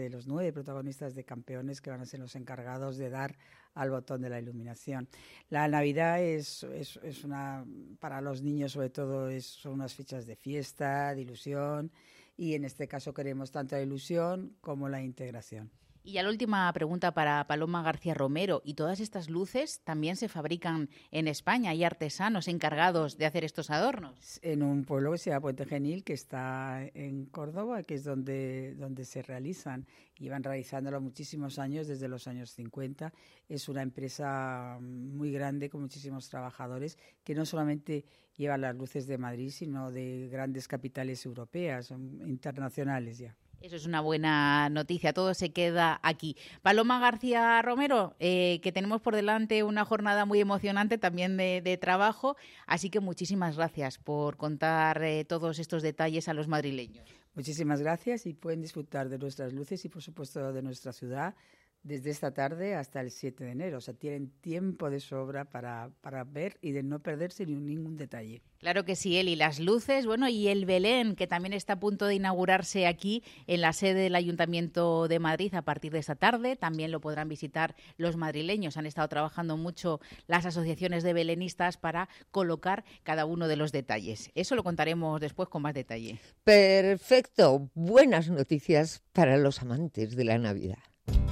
de Campeones, que van a ser los encargados de dar al botón de la iluminación. La Navidad es una, para los niños sobre todo, son unas fechas de fiesta, de ilusión, y en este caso queremos tanto la ilusión como la integración. Y ya la última pregunta para Paloma García Romero. ¿Y todas estas luces también se fabrican en España? ¿Hay artesanos encargados de hacer estos adornos? En un pueblo que se llama Puente Genil, que está en Córdoba, que es donde se realizan. Llevan realizándolo muchísimos años, desde los años 50. Es una empresa muy grande, con muchísimos trabajadores, que no solamente llevan las luces de Madrid, sino de grandes capitales europeas, internacionales ya. Eso es una buena noticia, todo se queda aquí. Paloma García Romero, que tenemos por delante una jornada muy emocionante también de trabajo, así que muchísimas gracias por contar todos estos detalles a los madrileños. Muchísimas gracias y pueden disfrutar de nuestras luces y por supuesto de nuestra ciudad desde esta tarde hasta el 7 de enero. O sea, tienen tiempo de sobra para ver y de no perderse ningún detalle. Claro que sí, Eli. Las luces, bueno, y el Belén, que también está a punto de inaugurarse aquí en la sede del Ayuntamiento de Madrid a partir de esta tarde. También lo podrán visitar los madrileños. Han estado trabajando mucho las asociaciones de belenistas para colocar cada uno de los detalles. Eso lo contaremos después con más detalle. Perfecto. Buenas noticias para los amantes de la Navidad.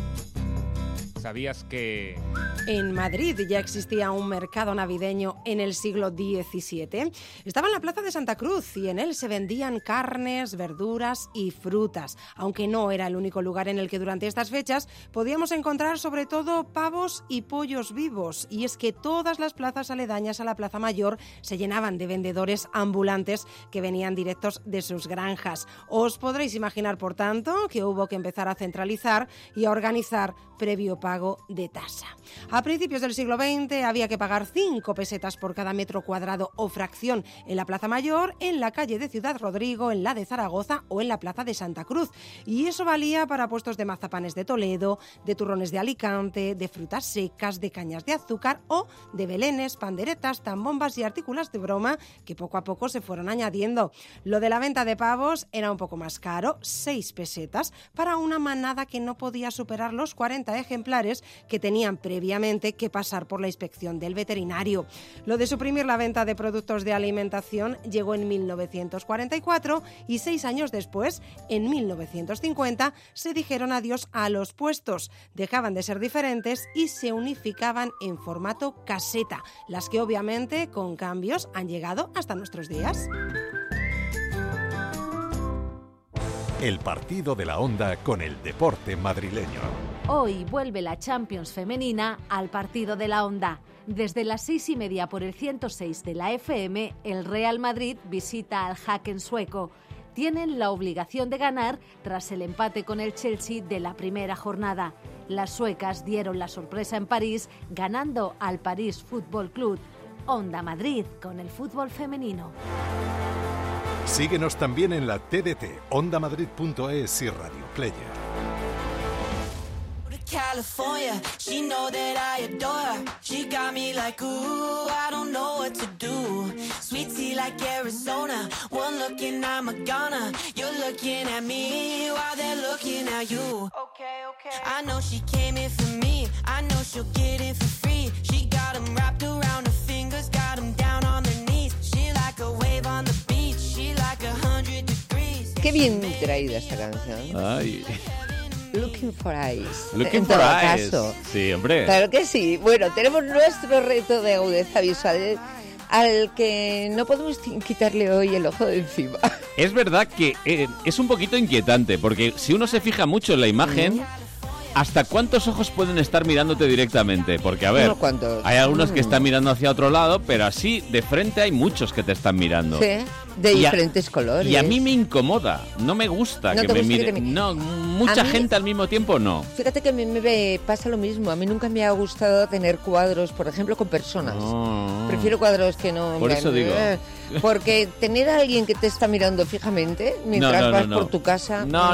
¿Sabías que...? En Madrid ya existía un mercado navideño en el siglo XVII. Estaba en la Plaza de Santa Cruz y en él se vendían carnes, verduras y frutas, aunque no era el único lugar en el que durante estas fechas podíamos encontrar sobre todo pavos y pollos vivos. Y es que todas las plazas aledañas a la Plaza Mayor se llenaban de vendedores ambulantes que venían directos de sus granjas. Os podréis imaginar, por tanto, que hubo que empezar a centralizar y a organizar previo pago de tasa. A principios del siglo XX había que pagar 5 pesetas por cada metro cuadrado o fracción en la Plaza Mayor, en la calle de Ciudad Rodrigo, en la de Zaragoza o en la Plaza de Santa Cruz. Y eso valía para puestos de mazapanes de Toledo, de turrones de Alicante, de frutas secas, de cañas de azúcar o de belenes, panderetas, zambombas y artículos de broma que poco a poco se fueron añadiendo. Lo de la venta de pavos era un poco más caro, 6 pesetas, para una manada que no podía superar los 40 ejemplares que tenían previamente que pasar por la inspección del veterinario. Lo de suprimir la venta de productos de alimentación llegó en 1944 y 6 años después, en 1950, se dijeron adiós a los puestos. Dejaban de ser diferentes y se unificaban en formato caseta, las que obviamente con cambios han llegado hasta nuestros días. El partido de la Onda con el deporte madrileño. Hoy vuelve la Champions femenina al partido de la Onda. Desde las 6:30 por el 106 de la FM, el Real Madrid visita al Häcken sueco. Tienen la obligación de ganar tras el empate con el Chelsea de la primera jornada. Las suecas dieron la sorpresa en París, ganando al París Fútbol Club. Onda Madrid con el fútbol femenino. Síguenos también en la TDT, ondamadrid.es y Radio Player. California, she know that I adore her. She got me like, ooh, I don't know what to do. Sweet tea like Arizona, one look and I'm a goner. You're looking at me while they're looking at you. Okay. I know she came in for me, I know she'll get it for free. She got them wrapped around her fingers, got them down on their knees. She like a wave on the beach, she like 100 degrees. Qué bien traída esta canción. Ay. Looking for Eyes. Looking en for todo eyes. caso. Sí, hombre. Claro que sí. Bueno, tenemos nuestro reto de agudeza visual al que no podemos quitarle hoy el ojo de encima. Es verdad que es un poquito inquietante, porque si uno se fija mucho en la imagen, ¿hasta cuántos ojos pueden estar mirándote directamente? Porque, a ver, hay algunos que están mirando hacia otro lado, pero así, de frente hay muchos que te están mirando. Sí, de diferentes colores. Y a mí me incomoda, no me gusta que me miren. No, mucha gente al mismo tiempo no. Fíjate que a mí me pasa lo mismo. A mí nunca me ha gustado tener cuadros, por ejemplo, con personas. Prefiero cuadros que no... Por eso digo. Porque tener a alguien que te está mirando fijamente mientras vas por tu casa... No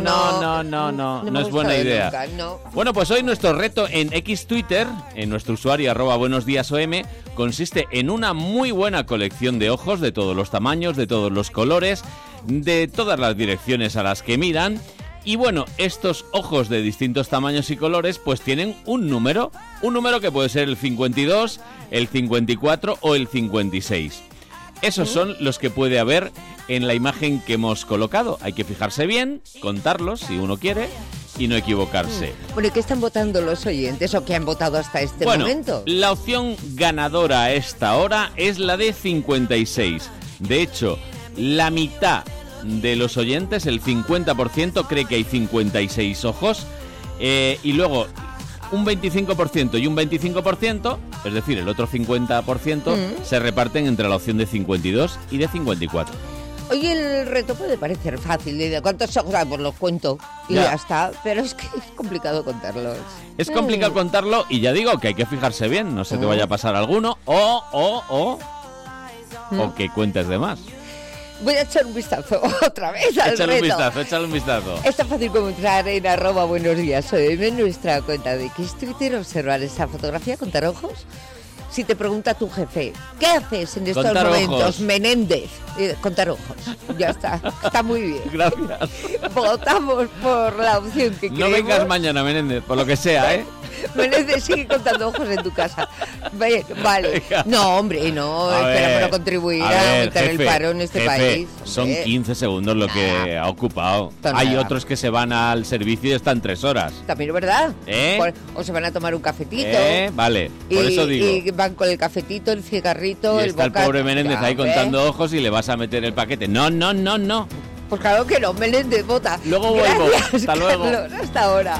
es buena idea. Nunca, no. Bueno, pues hoy nuestro reto en X Twitter, en nuestro usuario @buenosdiasom, consiste en una muy buena colección de ojos de todos los tamaños, de todos los colores, de todas las direcciones a las que miran. Y bueno, estos ojos de distintos tamaños y colores pues tienen un número que puede ser el 52, el 54 o el 56. Esos son los que puede haber en la imagen que hemos colocado. Hay que fijarse bien, contarlos si uno quiere y no equivocarse. Bueno, ¿y qué están votando los oyentes o qué han votado hasta este momento? La opción ganadora a esta hora es la de 56. De hecho, la mitad de los oyentes, el 50%, cree que hay 56 ojos. Y luego un 25% y un 25%, es decir, el otro 50%, se reparten entre la opción de 52 y de 54. Oye, el reto puede parecer fácil, de cuántos ojos, pues los cuento y ya está, pero es que es complicado contarlos. Es complicado contarlo y ya digo que hay que fijarse bien, no se te vaya a pasar alguno o que cuentes de más. Voy a echar un vistazo otra vez al reto. Échale un vistazo. Es tan fácil como entrar en @buenosdiasom, en nuestra cuenta de X Twitter, observar esa fotografía, contar ojos. Si te pregunta tu jefe, ¿qué haces en estos momentos, ojos. Menéndez? Contar ojos. Ya está. Está muy bien. Gracias. Votamos por la opción que queremos. No vengas mañana, Menéndez, por lo que sea, ¿eh? Menéndez sigue contando ojos en tu casa. Vale. No, hombre, no. Esperamos contribuir a aumentar el paro en este país. Son 15 segundos lo que ha ocupado. Hay otros que se van al servicio y están 3 horas. También es verdad. O se van a tomar un cafetito. Vale, por eso digo. Y van con el cafetito, el cigarrito, y el está bocado. El pobre Menéndez ahí contando ojos y le vas a meter el paquete. No. Pues claro que no, Menéndez, vota. Luego vuelvo. Hasta luego. Carlos, hasta ahora.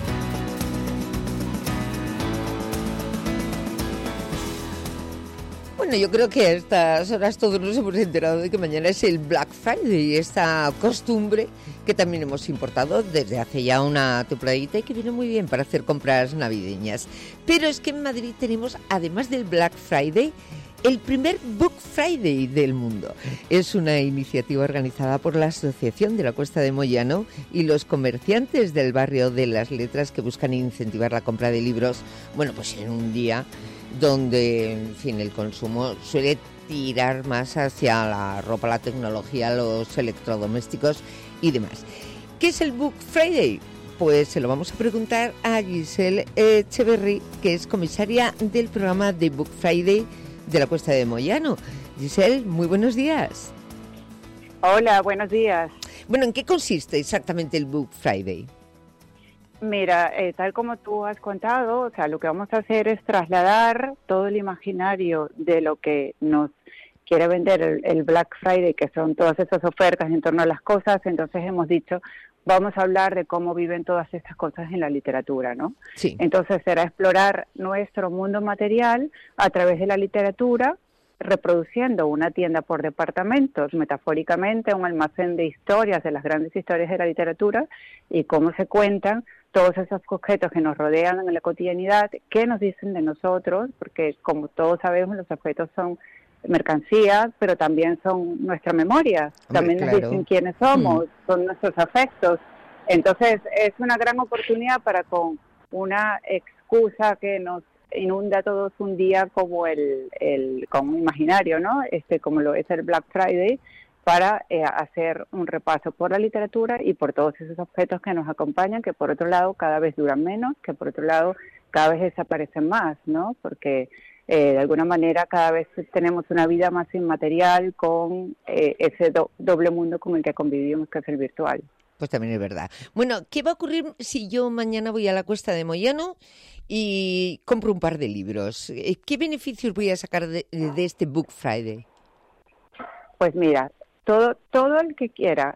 Bueno, yo creo que a estas horas todos nos hemos enterado de que mañana es el Black Friday, esta costumbre que también hemos importado desde hace ya una templadita y que viene muy bien para hacer compras navideñas. Pero es que en Madrid tenemos, además del Black Friday, el primer Book Friday del mundo. Es una iniciativa organizada por la Asociación de la Cuesta de Moyano y los comerciantes del barrio de las Letras que buscan incentivar la compra de libros, bueno, pues en un día donde, en fin, el consumo suele tirar más hacia la ropa, la tecnología, los electrodomésticos y demás. ¿Qué es el Book Friday? Pues se lo vamos a preguntar a Giselle Echeverry, que es comisaria del programa de Book Friday de la Cuesta de Moyano. Giselle, muy buenos días. Hola, buenos días. Bueno, ¿en qué consiste exactamente el Book Friday? Mira, tal como tú has contado, o sea, lo que vamos a hacer es trasladar todo el imaginario de lo que nos quiere vender el Black Friday, que son todas esas ofertas en torno a las cosas. Entonces hemos dicho, vamos a hablar de cómo viven todas estas cosas en la literatura, ¿no? Sí. Entonces será explorar nuestro mundo material a través de la literatura, reproduciendo una tienda por departamentos, metafóricamente un almacén de historias, de las grandes historias de la literatura, y cómo se cuentan todos esos objetos que nos rodean en la cotidianidad, qué nos dicen de nosotros, porque como todos sabemos los objetos son mercancías, pero también son nuestra memoria, también nos dicen quiénes somos, son nuestros afectos. Entonces es una gran oportunidad para con una excusa que nos inunda a todos un día como como imaginario, ¿no? Como lo es el Black Friday, para hacer un repaso por la literatura y por todos esos objetos que nos acompañan, que por otro lado cada vez duran menos, que por otro lado cada vez desaparecen más, ¿no? Porque de alguna manera cada vez tenemos una vida más inmaterial con ese doble mundo con el que convivimos, que es el virtual. Pues también es verdad. Bueno, ¿qué va a ocurrir si yo mañana voy a la Cuesta de Moyano y compro un par de libros? ¿Qué beneficios voy a sacar de este Book Friday? Pues mira, todo el que quiera,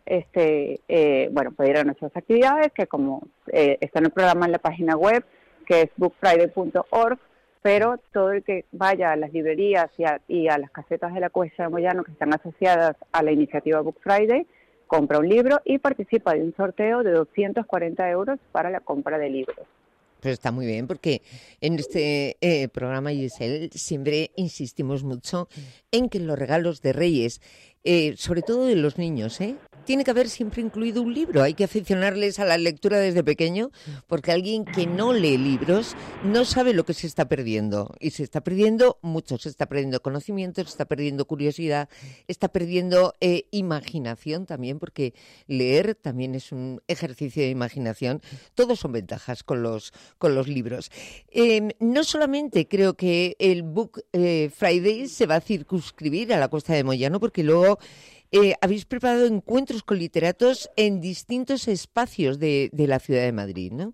puede ir a nuestras actividades, que como está en el programa en la página web, que es bookfriday.org, pero todo el que vaya a las librerías y a las casetas de la Cuesta de Moyano que están asociadas a la iniciativa Book Friday, compra un libro y participa de un sorteo de 240 euros para la compra de libros. Pues está muy bien, porque en este programa, Giselle, siempre insistimos mucho en que los regalos de Reyes, sobre todo de los niños, tiene que haber siempre incluido un libro. Hay que aficionarles a la lectura desde pequeño, porque alguien que no lee libros no sabe lo que se está perdiendo. Y se está perdiendo mucho, se está perdiendo conocimiento, se está perdiendo curiosidad, está perdiendo imaginación también, porque leer también es un ejercicio de imaginación. Todos son ventajas con los libros. No solamente creo que el Book Friday se va a circunscribir a la Cuesta de Moyano, porque luego habéis preparado encuentros con literatos en distintos espacios de la ciudad de Madrid, ¿no?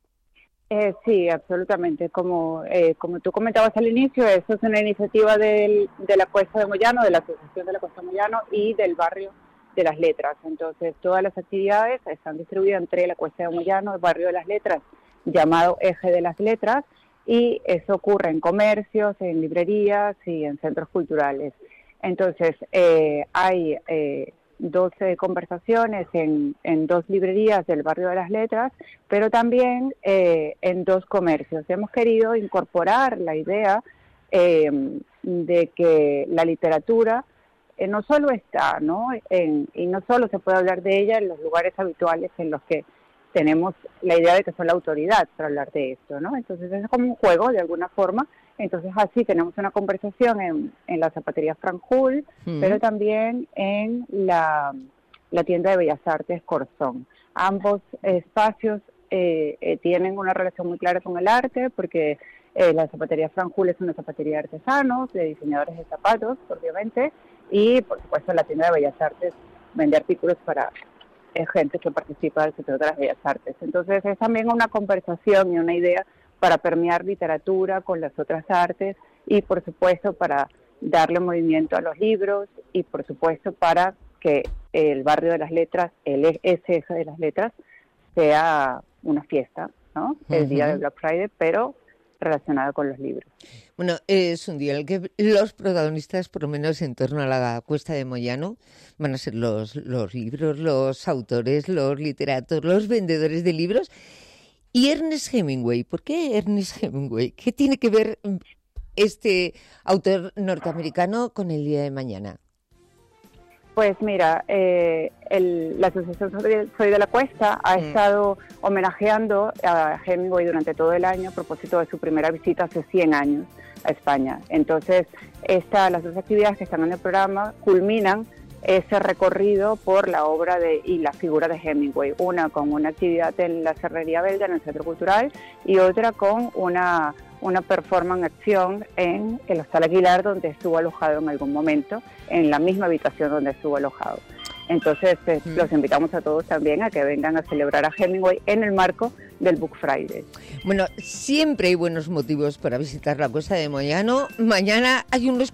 Sí, absolutamente. Como tú comentabas al inicio, eso es una iniciativa de la Cuesta de Moyano, de la Asociación de la Cuesta de Moyano y del Barrio de las Letras. Entonces, todas las actividades están distribuidas entre la Cuesta de Moyano, el Barrio de las Letras, llamado Eje de las Letras, y eso ocurre en comercios, en librerías y en centros culturales. Entonces, hay 12 conversaciones en 2 librerías del Barrio de las Letras, pero también en 2 comercios. Hemos querido incorporar la idea de que la literatura no solo está, ¿no? Y no solo se puede hablar de ella en los lugares habituales en los que tenemos la idea de que son la autoridad para hablar de esto, ¿no? Entonces es como un juego, de alguna forma. Entonces así tenemos una conversación en la zapatería Franjul, pero también en la tienda de Bellas Artes Corzón. Ambos espacios tienen una relación muy clara con el arte, porque la zapatería Franjul es una zapatería de artesanos, de diseñadores de zapatos, obviamente, y por supuesto la tienda de Bellas Artes vende artículos para gente que participa del sector de las Bellas Artes. Entonces es también una conversación y una idea para permear literatura con las otras artes y, por supuesto, para darle movimiento a los libros y, por supuesto, para que el Barrio de las Letras, ese Eje de las Letras, sea una fiesta, ¿no? El día de Black Friday, pero relacionada con los libros. Bueno, es un día en el que los protagonistas, por lo menos en torno a la Cuesta de Moyano, van a ser los libros, los autores, los literatos, los vendedores de libros. Y Ernest Hemingway, ¿por qué Ernest Hemingway? ¿Qué tiene que ver este autor norteamericano con el día de mañana? Pues mira, la Asociación Soy de la Cuesta ha estado homenajeando a Hemingway durante todo el año a propósito de su primera visita hace 100 años a España. Entonces, las 2 actividades que están en el programa culminan ese recorrido por la obra y la figura de Hemingway. Una con una actividad en la Serrería Belga, en el Centro Cultural, y otra con una performance acción en el Hostal Aguilar, donde estuvo alojado en algún momento, en la misma habitación donde estuvo alojado. Entonces, los invitamos a todos también a que vengan a celebrar a Hemingway en el marco del Book Friday. Bueno, siempre hay buenos motivos para visitar la Cuesta de Moyano. Mañana hay unos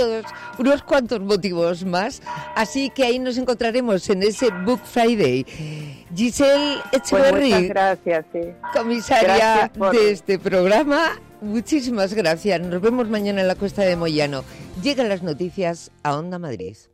cuantos motivos más, así que ahí nos encontraremos en ese Book Friday. Giselle Echeverry, muchas gracias, sí. Comisaria de este programa, muchísimas gracias. Nos vemos mañana en la Cuesta de Moyano. Llegan las noticias a Onda Madrid.